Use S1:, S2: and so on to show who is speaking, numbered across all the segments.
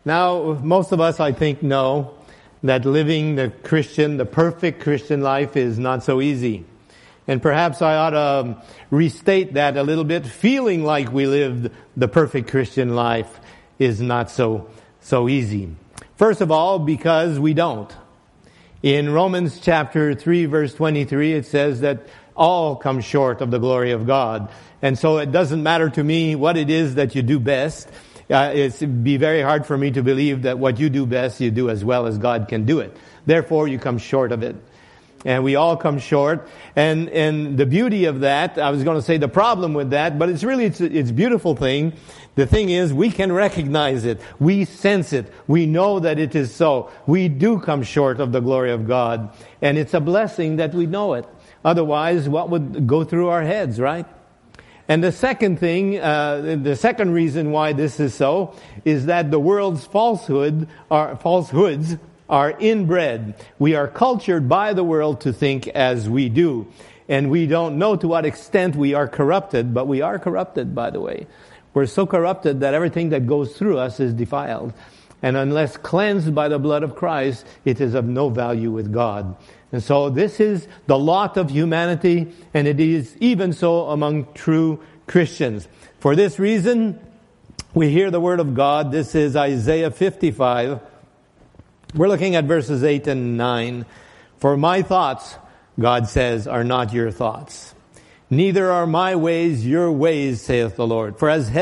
S1: Now, most of us, I think, know that living the perfect Christian life is not so easy. And perhaps I ought to restate that a little bit. Feeling like we lived the perfect Christian life is not so easy. First of all, because we don't. In Romans chapter 3, verse 23, it says that all come short of the glory of God. And so it doesn't matter to me what it is that you do best. It'd be very hard for me to believe that what you do best, you do as well as God can do it. Therefore, you come short of it. And we all come short. And the beauty of that, I was going to say the problem with that, but it's a beautiful thing. The thing is, we can recognize it. We sense it. We know that it is so. We do come short of the glory of God. And it's a blessing that we know it. Otherwise, what would go through our heads, right? And the second thing, the second reason why this is so, is that the world's falsehoods are inbred. We are cultured by the world to think as we do. And we don't know to what extent we are corrupted, but we are corrupted, by the way. We're so corrupted that everything that goes through us is defiled. And unless cleansed by the blood of Christ, it is of no value with God. And so this is the lot of humanity, and it is even so among true Christians. For this reason, we hear the word of God. This is Isaiah 55. We're looking at verses 8 and 9. For my thoughts, God says, are not your thoughts. Neither are my ways your ways, saith the Lord. For as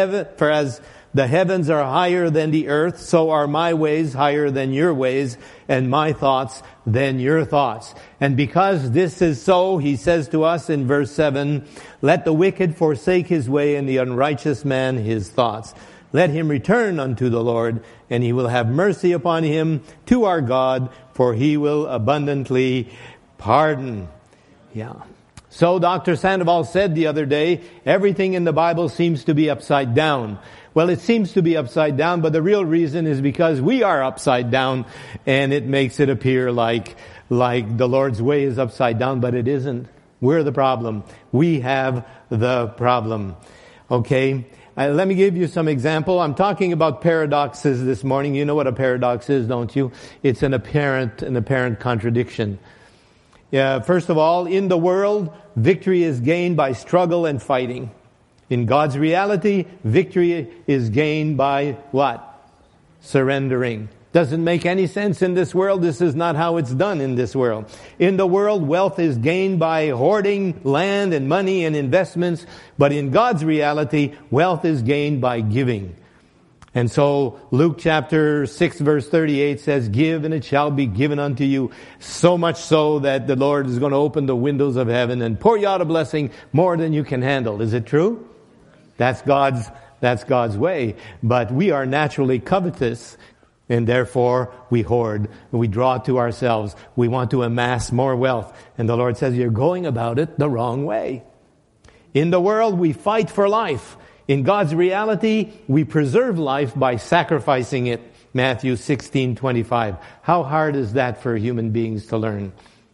S1: the heavens are higher than the earth, so are my ways higher than your ways, and my thoughts than your thoughts. And because this is so, he says to us in verse 7, let the wicked forsake his way, and the unrighteous man his thoughts. Let him return unto the Lord, and he will have mercy upon him, to our God, for he will abundantly pardon. Yeah. So Dr. Sandoval said the other day, everything in the Bible seems to be upside down. Well, it seems to be upside down, but the real reason is because we are upside down, and it makes it appear like the Lord's way is upside down, but it isn't. We're the problem. We have the problem. Okay? Let me give you some example. I'm talking about paradoxes this morning. You know what a paradox is, don't you? It's an apparent contradiction. First of all, in the world, victory is gained by struggle and fighting. In God's reality, victory is gained by what? Surrendering. Doesn't make any sense in this world. This is not how it's done in this world. In the world, wealth is gained by hoarding land and money and investments. But in God's reality, wealth is gained by giving. And so Luke chapter 6 verse 38 says, give and it shall be given unto you. So much so that the Lord is going to open the windows of heaven and pour you out a blessing more than you can handle. Is it true? That's God's way. But we are naturally covetous, and therefore we hoard. We draw to ourselves. We want to amass more wealth. And the Lord says, you're going about it the wrong way. In the world, we fight for life. In God's reality, we preserve life by sacrificing it. Matthew 16:25. How hard is that for human beings to learn?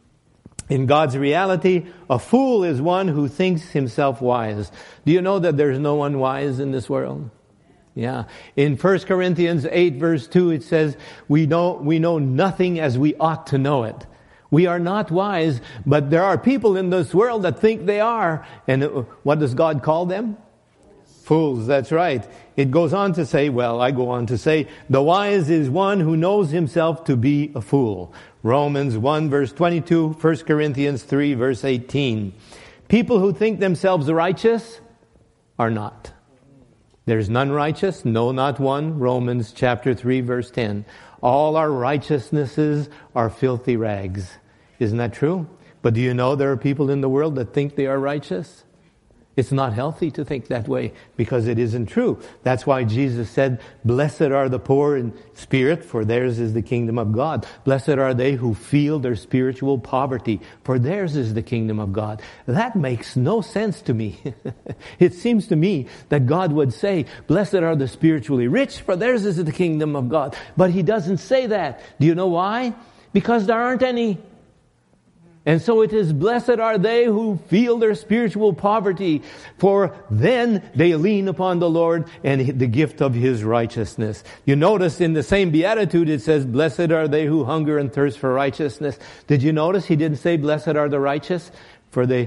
S1: In God's reality, a fool is one who thinks himself wise. Do you know that there's no one wise in this world? Yeah. In 1 Corinthians 8 verse 2, it says, we know nothing as we ought to know it. We are not wise, but there are people in this world that think they are. And what does God call them? Fools, that's right. It goes on to say, I go on to say, the wise is one who knows himself to be a fool. Romans 1 verse 22, 1 Corinthians 3 verse 18. People who think themselves righteous are not. There's none righteous, no, not one. Romans chapter 3 verse 10. All our righteousnesses are filthy rags. Isn't that true? But do you know there are people in the world that think they are righteous? It's not healthy to think that way because it isn't true. That's why Jesus said, blessed are the poor in spirit, for theirs is the kingdom of God. Blessed are they who feel their spiritual poverty, for theirs is the kingdom of God. That makes no sense to me. It seems to me that God would say, blessed are the spiritually rich, for theirs is the kingdom of God. But he doesn't say that. Do you know why? Because there aren't any. And so it is, blessed are they who feel their spiritual poverty, for then they lean upon the Lord and the gift of His righteousness. You notice in the same beatitude it says, blessed are they who hunger and thirst for righteousness. Did you notice He didn't say, blessed are the righteous, for they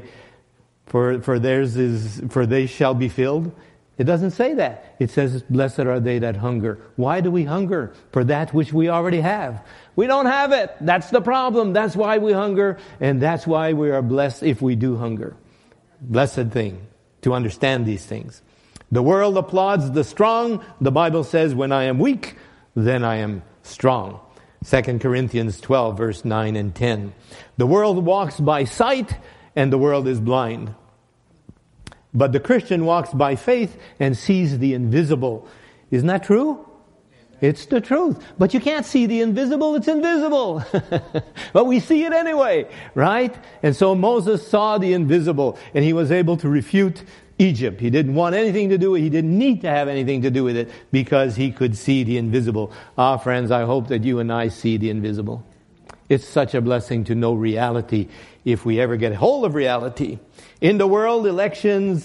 S1: shall be filled? It doesn't say that. It says, blessed are they that hunger. Why do we hunger? For that which we already have. We don't have it. That's the problem. That's why we hunger, and that's why we are blessed if we do hunger. Blessed thing to understand these things. The world applauds the strong. The Bible says, when I am weak, then I am strong. 2 Corinthians 12, verse 9 and 10. The world walks by sight, and the world is blind. But the Christian walks by faith and sees the invisible. Isn't that true? It's the truth. But you can't see the invisible. It's invisible. But we see it anyway, right? And so Moses saw the invisible, and he was able to refute Egypt. He didn't want anything to do with it. He didn't need to have anything to do with it because he could see the invisible. Ah, friends, I hope that you and I see the invisible. It's such a blessing to know reality if we ever get a hold of reality. In the world, election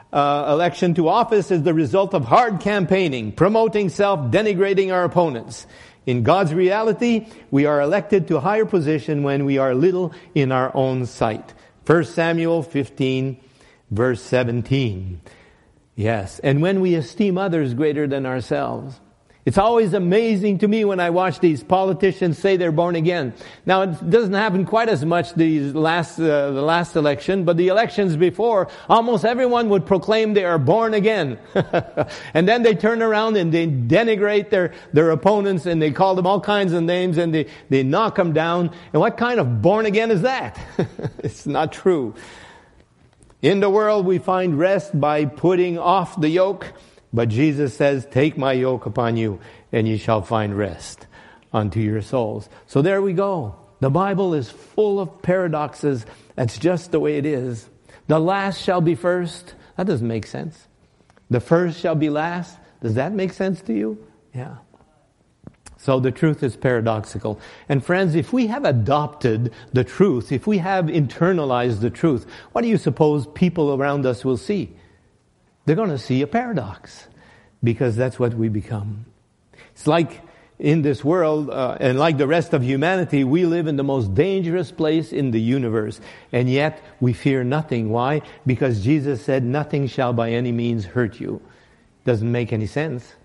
S1: to office is the result of hard campaigning, promoting self, denigrating our opponents. In God's reality, we are elected to a higher position when we are little in our own sight. 1 Samuel 15, verse 17. Yes, and when we esteem others greater than ourselves. It's always amazing to me when I watch these politicians say they're born again. Now, it doesn't happen quite as much the last election, but the elections before, almost everyone would proclaim they are born again. And then they turn around and they denigrate their opponents, and they call them all kinds of names, and they knock them down. And what kind of born again is that? It's not true. In the world, we find rest by putting off the yoke. But Jesus says, take my yoke upon you, and ye shall find rest unto your souls. So there we go. The Bible is full of paradoxes. That's just the way it is. The last shall be first. That doesn't make sense. The first shall be last. Does that make sense to you? Yeah. So the truth is paradoxical. And friends, if we have adopted the truth, if we have internalized the truth, what do you suppose people around us will see? They're going to see a paradox, because that's what we become. It's like in this world, and like the rest of humanity, we live in the most dangerous place in the universe, and yet we fear nothing. Why? Because Jesus said, nothing shall by any means hurt you. Doesn't make any sense,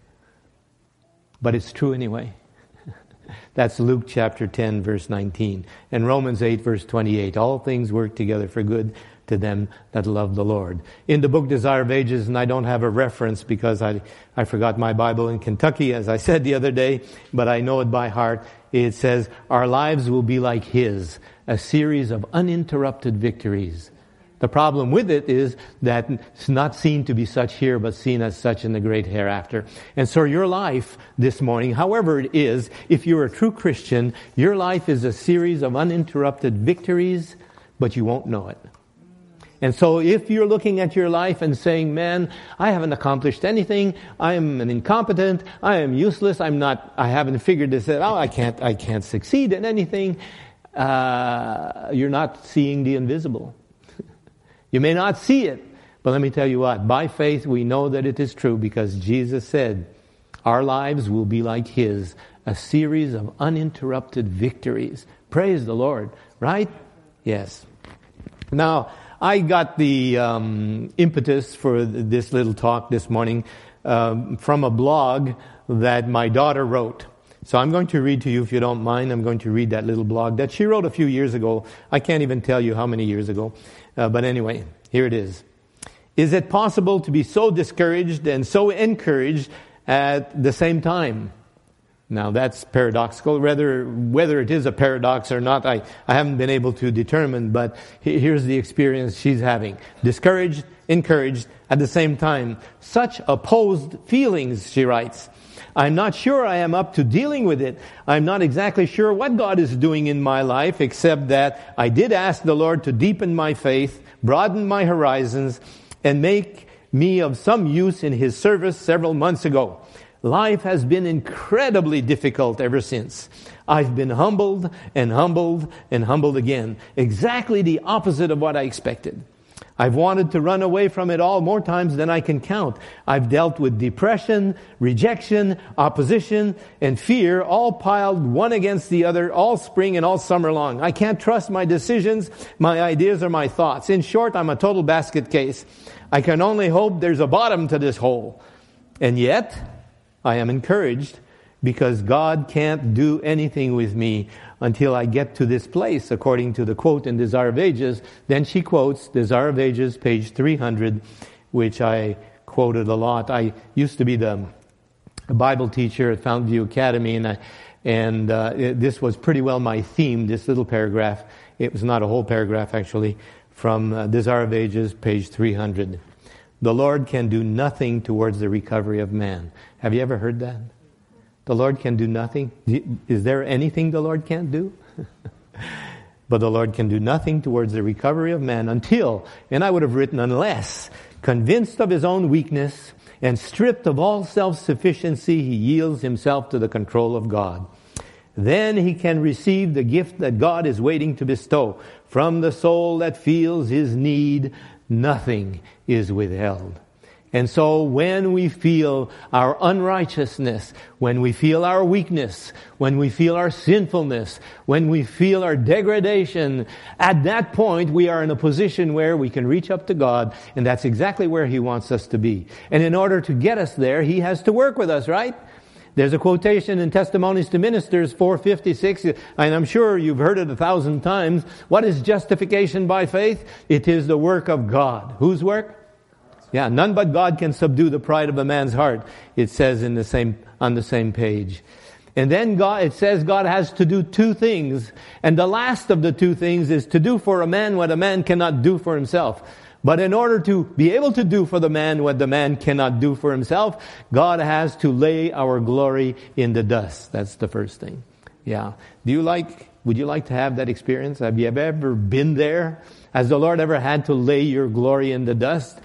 S1: but it's true anyway. That's Luke chapter 10, verse 19, and Romans 8, verse 28. All things work together for good to them that love the Lord. In the book Desire of Ages, and I don't have a reference because I forgot my Bible in Kentucky, as I said the other day, but I know it by heart. It says, our lives will be like His, a series of uninterrupted victories. The problem with it is that it's not seen to be such here, but seen as such in the great hereafter. And so your life this morning, however it is, if you're a true Christian, your life is a series of uninterrupted victories, but you won't know it. And so if you're looking at your life and saying, man, I haven't accomplished anything, I am an incompetent, I am useless, I haven't figured this out, I can't succeed in anything, you're not seeing the invisible. You may not see it, but let me tell you what, by faith we know that it is true, because Jesus said, our lives will be like His, a series of uninterrupted victories. Praise the Lord, right? Yes. Now, I got the impetus for this little talk this morning from a blog that my daughter wrote. So I'm going to read to you, if you don't mind. I'm going to read that little blog that she wrote a few years ago. I can't even tell you how many years ago. But anyway, here it is. Is it possible to be so discouraged and so encouraged at the same time? Now that's paradoxical. Whether it is a paradox or not, I haven't been able to determine, but here's the experience she's having. Discouraged, encouraged at the same time. Such opposed feelings, she writes. I'm not sure I am up to dealing with it. I'm not exactly sure what God is doing in my life, except that I did ask the Lord to deepen my faith, broaden my horizons, and make me of some use in His service several months ago. life has been incredibly difficult ever since. I've been humbled and humbled and humbled again. Exactly the opposite of what I expected. I've wanted to run away from it all more times than I can count. I've dealt with depression, rejection, opposition, and fear, all piled one against the other, all spring and all summer long. I can't trust my decisions, my ideas, or my thoughts. In short, I'm a total basket case. I can only hope there's a bottom to this hole. And yet, I am encouraged because God can't do anything with me until I get to this place, according to the quote in Desire of Ages. Then she quotes Desire of Ages, page 300, which I quoted a lot. I used to be the Bible teacher at Fountain View Academy, and this was pretty well my theme, this little paragraph. It was not a whole paragraph, actually, from Desire of Ages, page 300. The Lord can do nothing towards the recovery of man. Have you ever heard that? The Lord can do nothing. Is there anything the Lord can't do? But the Lord can do nothing towards the recovery of man until, and I would have written unless, convinced of his own weakness and stripped of all self-sufficiency, he yields himself to the control of God. Then he can receive the gift that God is waiting to bestow. From the soul that feels his need, nothing is withheld. And so when we feel our unrighteousness, when we feel our weakness, when we feel our sinfulness, when we feel our degradation, at that point we are in a position where we can reach up to God, and that's exactly where He wants us to be. And in order to get us there, He has to work with us, right? There's a quotation in Testimonies to Ministers 456, and I'm sure you've heard it 1,000 times. What is justification by faith? It is the work of God. Whose work? Yeah, none but God can subdue the pride of a man's heart. It says on the same page. And then it says God has to do two things. And the last of the two things is to do for a man what a man cannot do for himself. But in order to be able to do for the man what the man cannot do for himself, God has to lay our glory in the dust. That's the first thing. Yeah. Would you like to have that experience? Have you ever been there? Has the Lord ever had to lay your glory in the dust?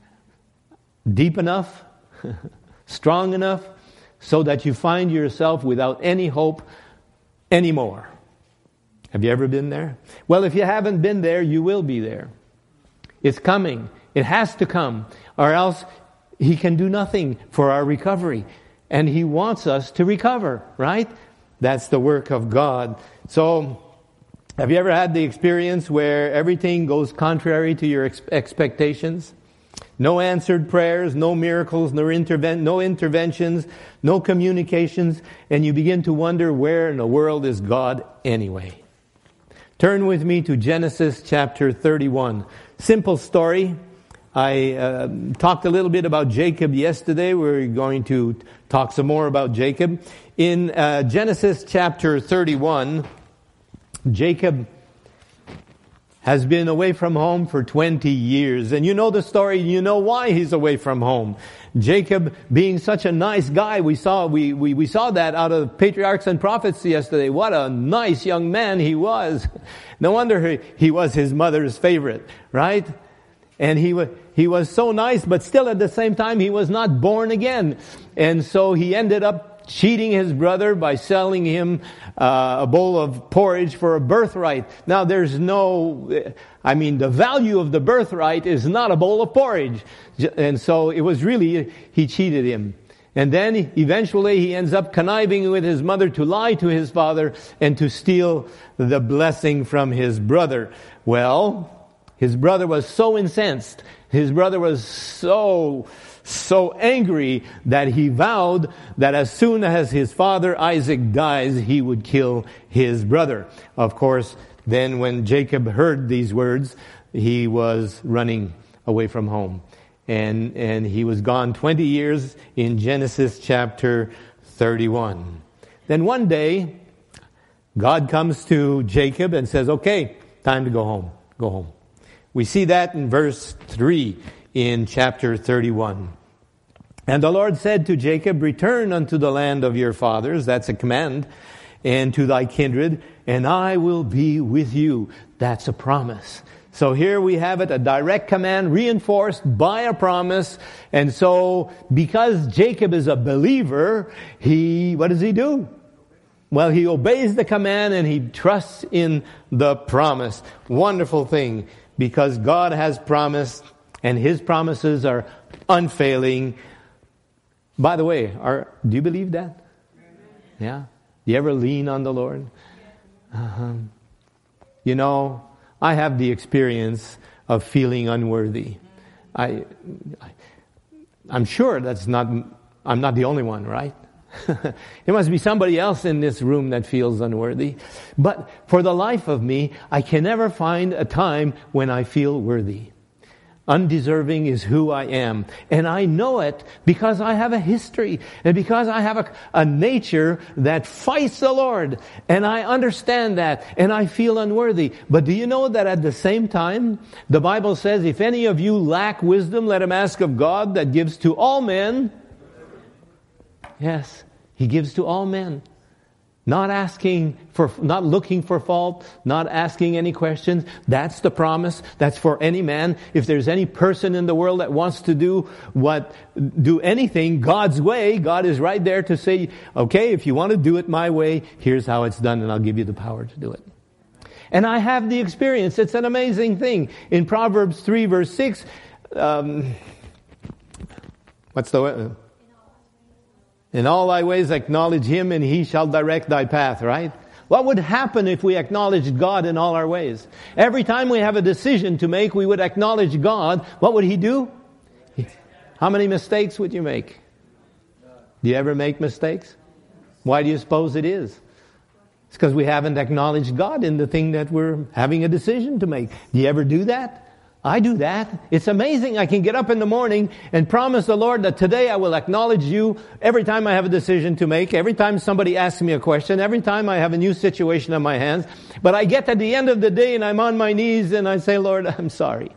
S1: Deep enough, strong enough, so that you find yourself without any hope anymore. Have you ever been there? Well, if you haven't been there, you will be there. It's coming. It has to come, or else He can do nothing for our recovery. And He wants us to recover, right? That's the work of God. So, have you ever had the experience where everything goes contrary to your expectations? No answered prayers, no miracles, no interventions, no communications, and you begin to wonder, where in the world is God anyway? Turn with me to Genesis chapter 31. Simple story. I talked a little bit about Jacob yesterday. We're going to talk some more about Jacob. In Genesis chapter 31, Jacob has been away from home for 20 years. And you know the story, you know why he's away from home. Jacob being such a nice guy, we saw that out of Patriarchs and Prophets yesterday. What a nice young man he was. No wonder he was his mother's favorite, right? And he was so nice, but still at the same time he was not born again. And so he ended up cheating his brother by selling him a bowl of porridge for a birthright. Now the value of the birthright is not a bowl of porridge. And so it was really, he cheated him. And then eventually he ends up conniving with his mother to lie to his father and to steal the blessing from his brother. Well, his brother was so incensed. His brother was so angry that he vowed that as soon as his father Isaac dies, he would kill his brother. Of course, then when Jacob heard these words, he was running away from home. And he was gone 20 years in Genesis chapter 31. Then one day, God comes to Jacob and says, okay, time to go home. Go home. We see that in verse 3 in chapter 31. And the Lord said to Jacob, return unto the land of your fathers, that's a command, and to thy kindred, and I will be with you. That's a promise. So here we have it, a direct command reinforced by a promise. And so because Jacob is a believer, what does he do? Well, he obeys the command and he trusts in the promise. Wonderful thing, because God has promised and His promises are unfailing. By the way, do you believe that? Yeah? Do you ever lean on the Lord? You know, I have the experience of feeling unworthy. I'm sure I'm not the only one, right? There must be somebody else in this room that feels unworthy. But for the life of me, I can never find a time when I feel worthy. Undeserving is who I am. And I know it because I have a history and because I have a nature that fights the Lord. And I understand that and I feel unworthy. But do you know that at the same time, the Bible says, if any of you lack wisdom, let him ask of God that gives to all men. Yes, He gives to all men. Not looking for fault, not asking any questions. That's the promise. That's for any man. If there's any person in the world that wants to do anything God's way, God is right there to say, okay, if you want to do it my way, here's how it's done and I'll give you the power to do it. And I have the experience. It's an amazing thing. In Proverbs 3 verse 6, in all thy ways acknowledge Him and He shall direct thy path, right? What would happen if we acknowledged God in all our ways? Every time we have a decision to make, we would acknowledge God. What would He do? How many mistakes would you make? Do you ever make mistakes? Why do you suppose it is? It's because we haven't acknowledged God in the thing that we're having a decision to make. Do you ever do that? I do that. It's amazing. I can get up in the morning and promise the Lord that today I will acknowledge You every time I have a decision to make, every time somebody asks me a question, every time I have a new situation on my hands. But I get to the end of the day and I'm on my knees and I say, Lord, I'm sorry.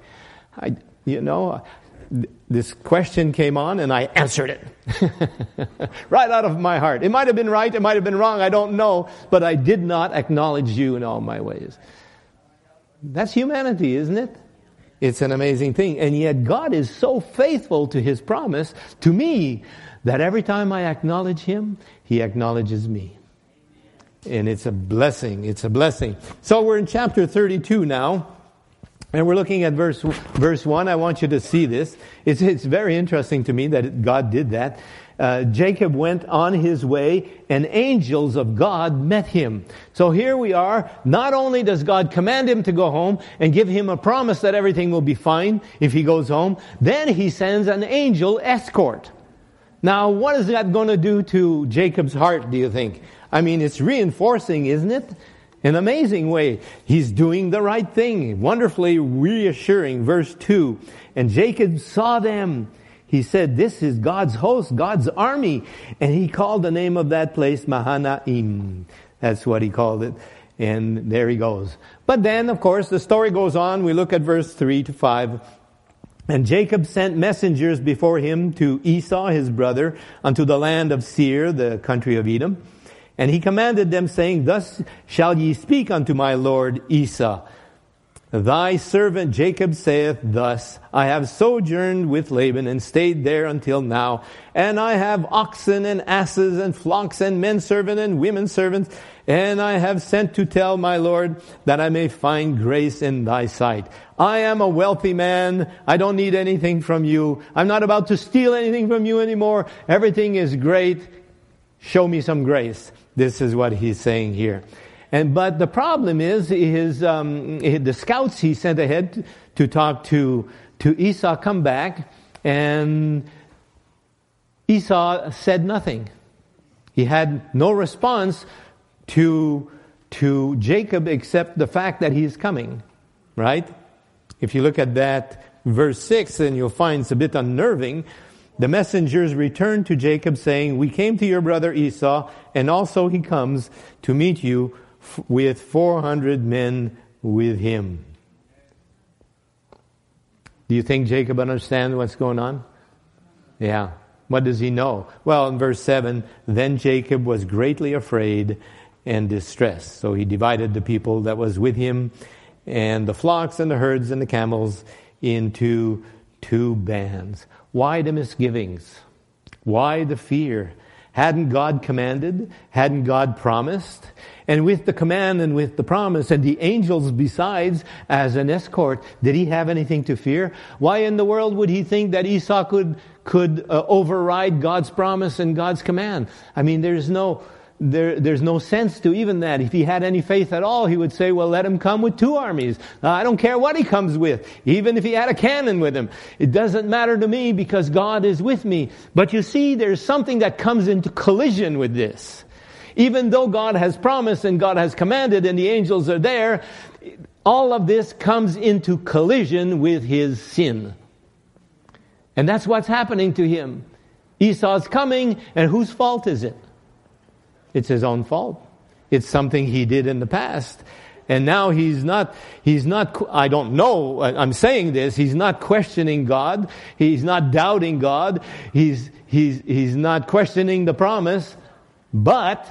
S1: This question came on and I answered it. Right out of my heart. It might have been right, it might have been wrong, I don't know. But I did not acknowledge You in all my ways. That's humanity, isn't it? It's an amazing thing. And yet God is so faithful to His promise to me that every time I acknowledge Him, He acknowledges me. And it's a blessing. It's a blessing. So we're in chapter 32 now. And we're looking at verse 1. I want you to see this. It's very interesting to me that God did that. Jacob went on his way and angels of God met him. So here we are. Not only does God command him to go home and give him a promise that everything will be fine if he goes home, then He sends an angel escort. Now, what is that going to do to Jacob's heart, do you think? I mean, it's reinforcing, isn't it? In an amazing way. He's doing the right thing. Wonderfully reassuring. Verse 2. And Jacob saw them. He said, this is God's host, God's army. And he called the name of that place Mahanaim. That's what he called it. And there he goes. But then, of course, the story goes on. We look at verse 3 to 5. And Jacob sent messengers before him to Esau, his brother, unto the land of Seir, the country of Edom. And he commanded them, saying, thus shall ye speak unto my lord Esau. Thy servant Jacob saith thus, I have sojourned with Laban and stayed there until now. And I have oxen and asses and flocks and men servants and women servants. And I have sent to tell my Lord that I may find grace in thy sight. I am a wealthy man. I don't need anything from you. I'm not about to steal anything from you anymore. Everything is great. Show me some grace. This is what he's saying here. But the problem is the scouts he sent ahead to talk to Esau come back, and Esau said nothing. He had no response to Jacob except the fact that he's coming, right? If you look at that verse 6, then you'll find it's a bit unnerving. The messengers returned to Jacob saying, we came to your brother Esau, and also he comes to meet you with 400 men with him. Do you think Jacob understands what's going on? Yeah. What does he know? Well, in verse 7, then Jacob was greatly afraid and distressed. So he divided the people that was with him, and the flocks and the herds and the camels into 2 bands. Why the misgivings? Why the fear? Hadn't God commanded? Hadn't God promised? And with the command and with the promise and the angels besides as an escort, did he have anything to fear? Why in the world would he think that Esau could override God's promise and God's command? I mean, there's no sense to even that. If he had any faith at all, he would say, well, let him come with 2 armies. I don't care what he comes with. Even if he had a cannon with him. It doesn't matter to me because God is with me. But you see, there's something that comes into collision with this. Even though God has promised and God has commanded and the angels are there, all of this comes into collision with his sin. And that's what's happening to him. Esau's coming, and whose fault is it? It's his own fault. It's something he did in the past. And now he's not, I don't know, I'm saying this, he's not questioning God. He's not doubting God. He's not questioning the promise. But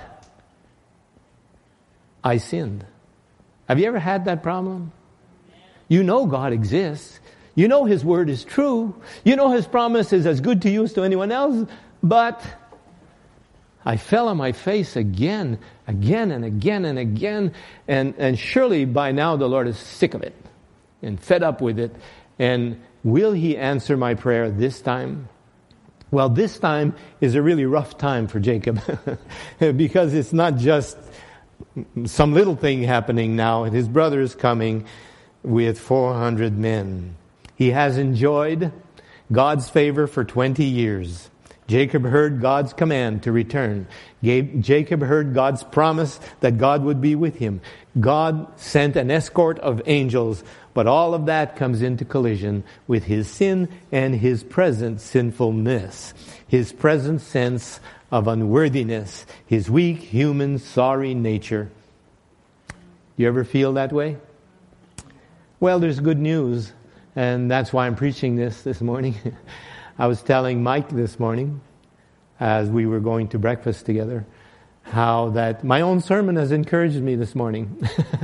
S1: I sinned. Have you ever had that problem? You know God exists. You know His Word is true. You know His promise is as good to you as to anyone else. But I fell on my face again and again. And surely by now the Lord is sick of it and fed up with it. And will He answer my prayer this time? Well, this time is a really rough time for Jacob because it's not just some little thing happening now. His brother is coming with 400 men. He has enjoyed God's favor for 20 years. Jacob heard God's command to return. Jacob heard God's promise that God would be with him. God sent an escort of angels, but all of that comes into collision with his sin and his present sinfulness, his present sense of unworthiness, his weak, human, sorry nature. You ever feel that way? Well, there's good news, and that's why I'm preaching this morning. I was telling Mike this morning, as we were going to breakfast together, how that my own sermon has encouraged me this morning.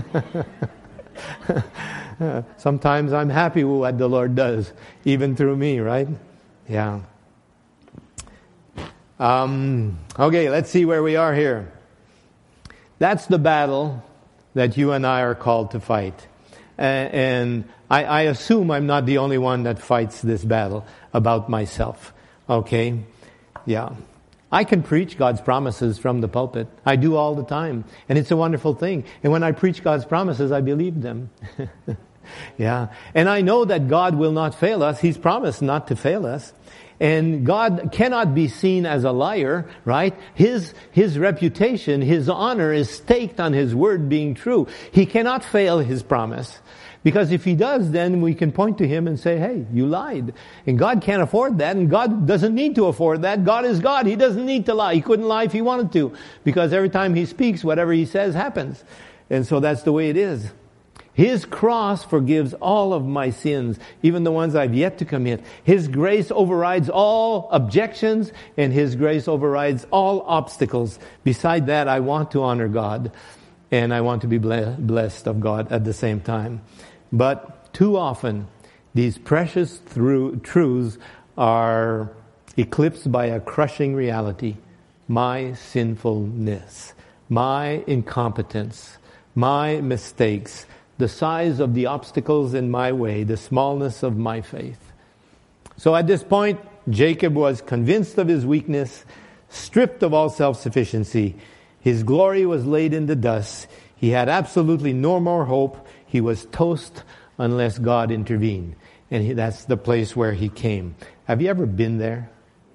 S1: Sometimes I'm happy with what the Lord does, even through me, right? Yeah. Okay, let's see where we are here. That's the battle that you and I are called to fight. And I assume I'm not the only one that fights this battle about myself. Okay? Yeah. I can preach God's promises from the pulpit. I do all the time. And it's a wonderful thing. And when I preach God's promises, I believe them. Yeah. And I know that God will not fail us. He's promised not to fail us. And God cannot be seen as a liar, right? His reputation, His honor is staked on His word being true. He cannot fail His promise. Because if He does, then we can point to Him and say, hey, you lied. And God can't afford that, and God doesn't need to afford that. God is God. He doesn't need to lie. He couldn't lie if He wanted to. Because every time He speaks, whatever He says happens. And so that's the way it is. His cross forgives all of my sins, even the ones I've yet to commit. His grace overrides all objections, and His grace overrides all obstacles. Beside that, I want to honor God, and I want to be blessed of God at the same time. But too often, these precious truths are eclipsed by a crushing reality. My sinfulness, my incompetence, my mistakes, the size of the obstacles in my way, the smallness of my faith. So at this point, Jacob was convinced of his weakness, stripped of all self-sufficiency. His glory was laid in the dust. He had absolutely no more hope. He was toast unless God intervened. And that's the place where he came. Have you ever been there?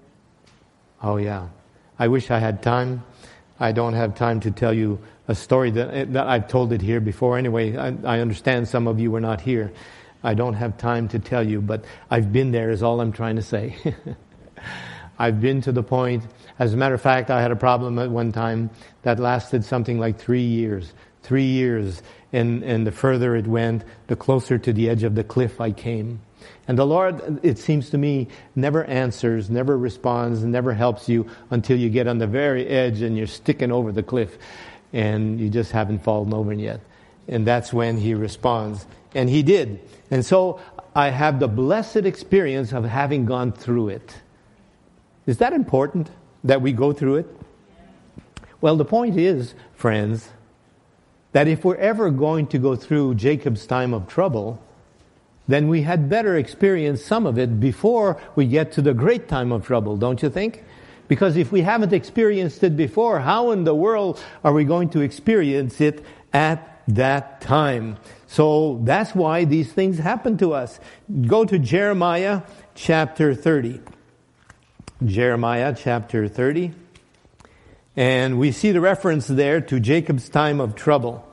S1: Oh yeah. I wish I had time. I don't have time to tell you a story that I've told it here before. Anyway, I understand some of you were not here. I don't have time to tell you, but I've been there is all I'm trying to say. I've been to the point, as a matter of fact, I had a problem at one time that lasted something like 3 years. 3 years. And the further it went, the closer to the edge of the cliff I came. And the Lord, it seems to me, never answers, never responds, never helps you until you get on the very edge and you're sticking over the cliff and you just haven't fallen over yet. And that's when he responds. And he did. And so I have the blessed experience of having gone through it. Is that important, that we go through it? Well, the point is, friends, that if we're ever going to go through Jacob's time of trouble, then we had better experience some of it before we get to the great time of trouble, don't you think? Because if we haven't experienced it before, how in the world are we going to experience it at that time? So that's why these things happen to us. Go to Jeremiah chapter 30. Jeremiah chapter 30. And we see the reference there to Jacob's time of trouble.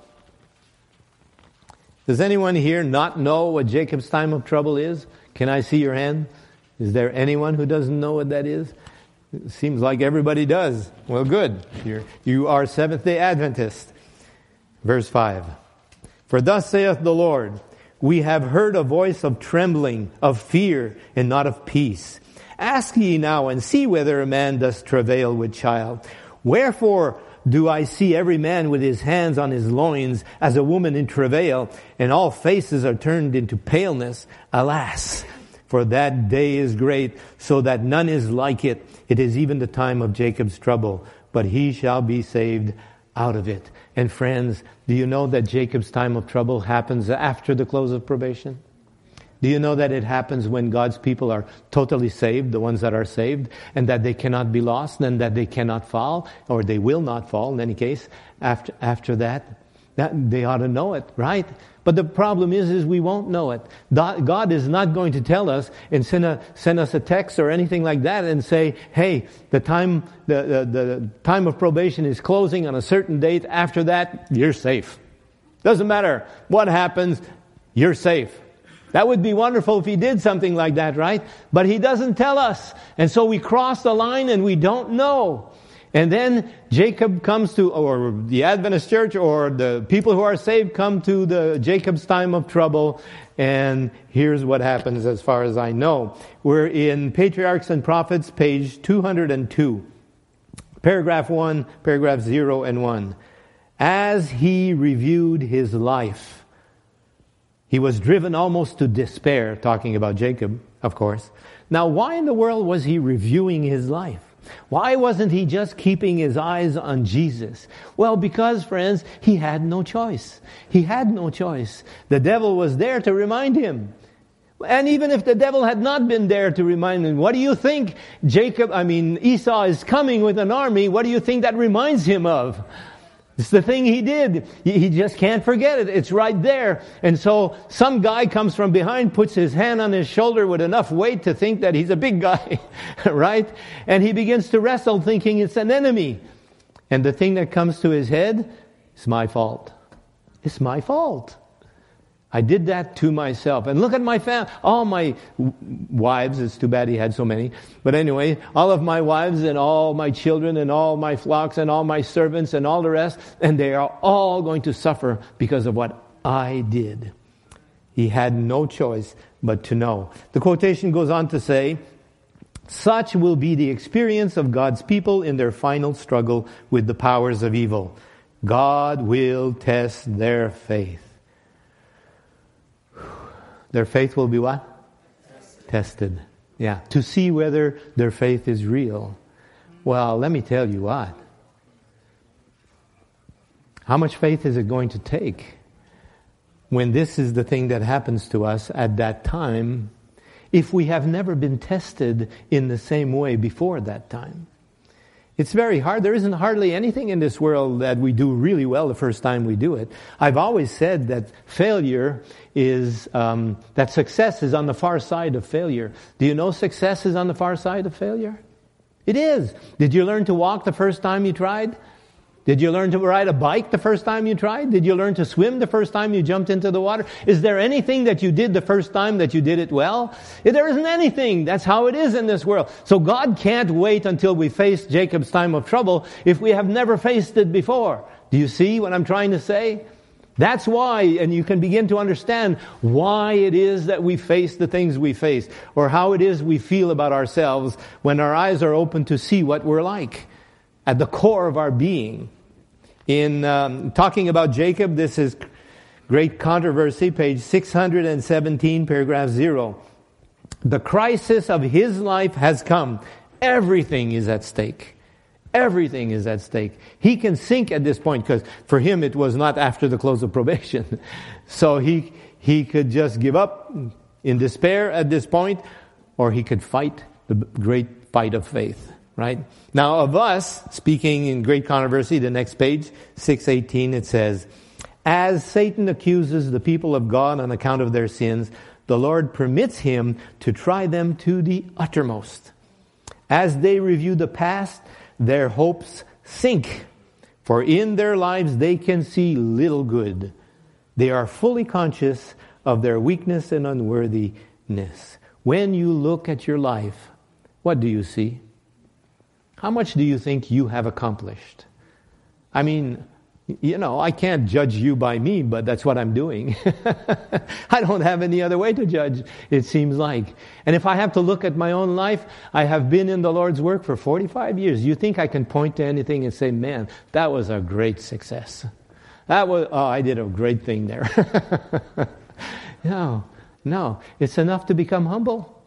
S1: Does anyone here not know what Jacob's time of trouble is? Can I see your hand? Is there anyone who doesn't know what that is? It seems like everybody does. Well, good. You are Seventh-day Adventist. Verse 5. For thus saith the Lord, we have heard a voice of trembling, of fear, and not of peace. Ask ye now, and see whether a man does travail with child. Wherefore do I see every man with his hands on his loins, as a woman in travail, and all faces are turned into paleness? Alas, for that day is great, so that none is like it. It is even the time of Jacob's trouble, but he shall be saved out of it. And friends, do you know that Jacob's time of trouble happens after the close of probation? Do you know that it happens when God's people are totally saved, the ones that are saved, and that they cannot be lost, and that they cannot fall, or they will not fall in any case, after that? They ought to know it, right? But the problem is we won't know it. God is not going to tell us and send us a text or anything like that and say, hey, the time of probation is closing on a certain date. After that, you're safe. Doesn't matter what happens, you're safe. That would be wonderful if he did something like that, right? But he doesn't tell us. And so we cross the line and we don't know. And then Jacob comes to, or the Adventist church, or the people who are saved come to the Jacob's time of trouble. And here's what happens as far as I know. We're in Patriarchs and Prophets, page 202. Paragraph 1, paragraph 0 and 1. As he reviewed his life, he was driven almost to despair, talking about Jacob, of course. Now, why in the world was he reviewing his life? Why wasn't he just keeping his eyes on Jesus? Well, because, friends, he had no choice. He had no choice. The devil was there to remind him. And even if the devil had not been there to remind him, what do you think Esau is coming with an army? What do you think that reminds him of? It's the thing he did. He just can't forget it. It's right there. And so some guy comes from behind, puts his hand on his shoulder with enough weight to think that he's a big guy, right? And he begins to wrestle thinking it's an enemy. And the thing that comes to his head, it's my fault. It's my fault. I did that to myself. And look at my family. All my wives, it's too bad he had so many. But anyway, all of my wives and all my children and all my flocks and all my servants and all the rest. And they are all going to suffer because of what I did. He had no choice but to know. The quotation goes on to say, such will be the experience of God's people in their final struggle with the powers of evil. God will test their faith. Their faith will be what? Tested. Yeah. To see whether their faith is real. Well, let me tell you what. How much faith is it going to take when this is the thing that happens to us at that time, if we have never been tested in the same way before that time? It's very hard. There isn't hardly anything in this world that we do really well the first time we do it. I've always said that failure is, that success is on the far side of failure. Do you know success is on the far side of failure? It is. Did you learn to walk the first time you tried? Did you learn to ride a bike the first time you tried? Did you learn to swim the first time you jumped into the water? Is there anything that you did the first time that you did it well? There isn't anything. That's how it is in this world. So God can't wait until we face Jacob's time of trouble if we have never faced it before. Do you see what I'm trying to say? That's why, and you can begin to understand why it is that we face the things we face, or how it is we feel about ourselves when our eyes are open to see what we're like at the core of our being. In talking about Jacob, this is Great Controversy, page 617, paragraph 0. The crisis of his life has come. Everything is at stake. Everything is at stake. He can sink at this point because for him it was not after the close of probation. So he could just give up in despair at this point, or he could fight the great fight of faith, right? Now of us, speaking in Great Controversy, the next page, 618, it says, as Satan accuses the people of God on account of their sins, the Lord permits him to try them to the uttermost. As they review the past, their hopes sink, for in their lives they can see little good. They are fully conscious of their weakness and unworthiness. When you look at your life, what do you see? How much do you think you have accomplished? I mean, I can't judge you by me, but that's what I'm doing. I don't have any other way to judge, it seems like. And if I have to look at my own life, I have been in the Lord's work for 45 years. You think I can point to anything and say, man, that was a great success. I did a great thing there. No. It's enough to become humble.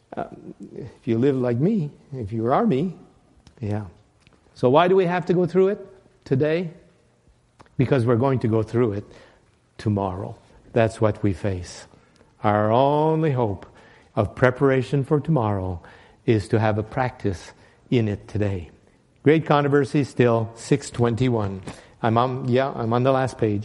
S1: If you live like me, if you are me, yeah. So why do we have to go through it today? Because we're going to go through it tomorrow. That's what we face. Our only hope of preparation for tomorrow is to have a practice in it today. Great Controversy still, 621. I'm on the last page.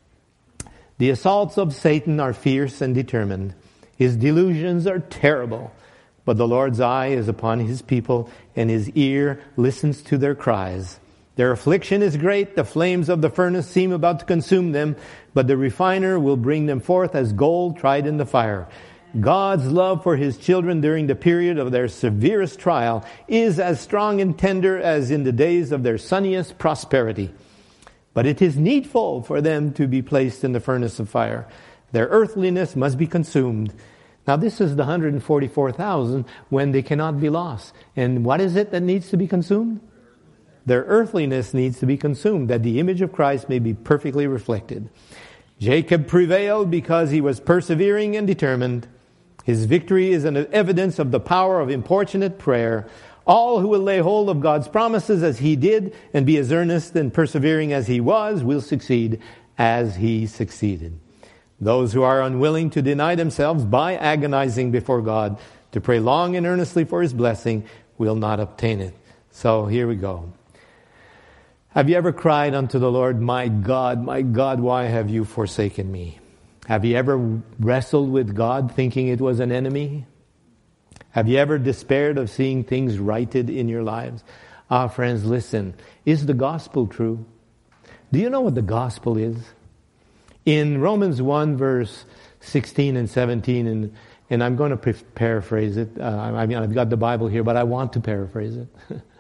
S1: The assaults of Satan are fierce and determined. His delusions are terrible. But the Lord's eye is upon his people, and his ear listens to their cries. Their affliction is great. The flames of the furnace seem about to consume them, but the refiner will bring them forth as gold tried in the fire. God's love for his children during the period of their severest trial is as strong and tender as in the days of their sunniest prosperity. But it is needful for them to be placed in the furnace of fire. Their earthliness must be consumed. Now this is the 144,000 when they cannot be lost. And what is it that needs to be consumed? Their earthliness needs to be consumed, that the image of Christ may be perfectly reflected. Jacob prevailed because he was persevering and determined. His victory is an evidence of the power of importunate prayer. All who will lay hold of God's promises as he did and be as earnest and persevering as he was will succeed as he succeeded. Those who are unwilling to deny themselves by agonizing before God to pray long and earnestly for his blessing will not obtain it. So here we go. Have you ever cried unto the Lord, my God, why have you forsaken me? Have you ever wrestled with God thinking it was an enemy? Have you ever despaired of seeing things righted in your lives? Friends, listen. Is the gospel true? Do you know what the gospel is? In Romans 1, verse 16 and 17, and I'm going to paraphrase it. I've got the Bible here, but I want to paraphrase it.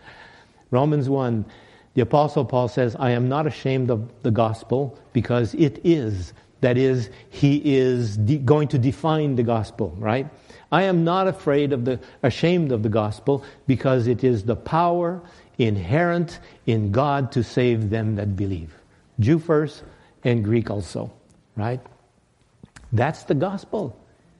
S1: Romans 1, the Apostle Paul says, I am not ashamed of the gospel because it is. That is, he is going to define the gospel, right? I am not ashamed of the gospel because it is the power inherent in God to save them that believe. Jew first and Greek also, right? That's the gospel.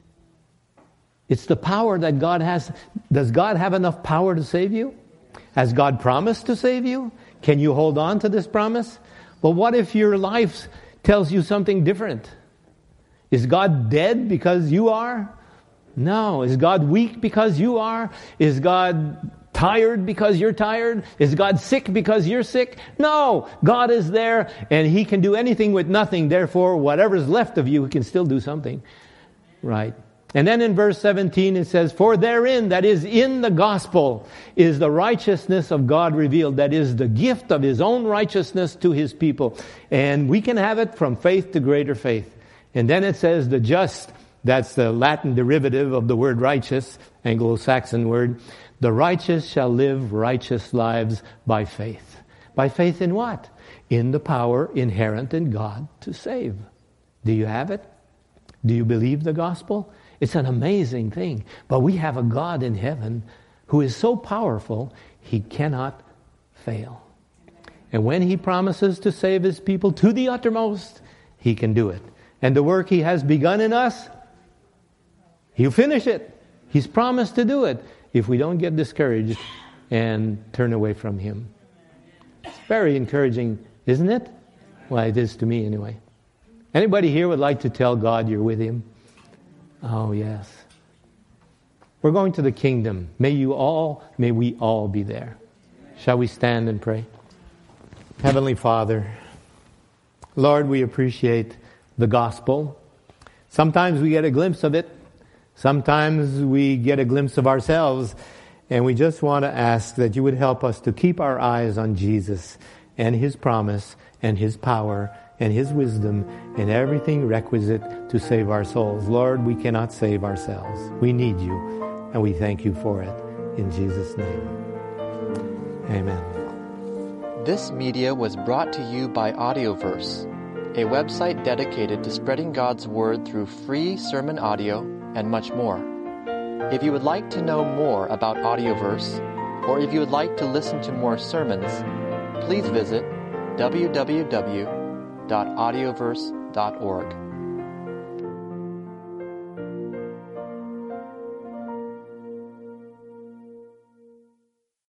S1: It's the power that God has. Does God have enough power to save you? Has God promised to save you? Can you hold on to this promise? Well, what if your life tells you something different? Is God dead because you are? No. Is God weak because you are? Is God tired because you're tired? Is God sick because you're sick? No. God is there and he can do anything with nothing. Therefore, whatever's left of you, he can still do something. Right. And then in verse 17 it says, for therein, that is in the gospel, is the righteousness of God revealed. That is the gift of his own righteousness to his people. And we can have it from faith to greater faith. And then it says the just, that's the Latin derivative of the word righteous, Anglo-Saxon word. The righteous shall live righteous lives by faith. By faith in what? In the power inherent in God to save. Do you have it? Do you believe the gospel? It's an amazing thing. But we have a God in heaven who is so powerful, he cannot fail. And when he promises to save his people to the uttermost, he can do it. And the work He has begun in us, He'll finish it. He's promised to do it if we don't get discouraged and turn away from Him. It's very encouraging, isn't it? Well, it is to me anyway. Anybody here would like to tell God you're with Him? Oh, yes. We're going to the kingdom. May we all be there. Shall we stand and pray? Heavenly Father, Lord, we appreciate the gospel. Sometimes we get a glimpse of it. Sometimes we get a glimpse of ourselves. And we just want to ask that you would help us to keep our eyes on Jesus and His promise and His power and His wisdom and everything requisite to save our souls. Lord, we cannot save ourselves. We need you, and we thank you for it. In Jesus' name, amen.
S2: This media was brought to you by Audioverse, a website dedicated to spreading God's Word through free sermon audio and much more. If you would like to know more about Audioverse, or if you would like to listen to more sermons, please visit www.audioverse.org.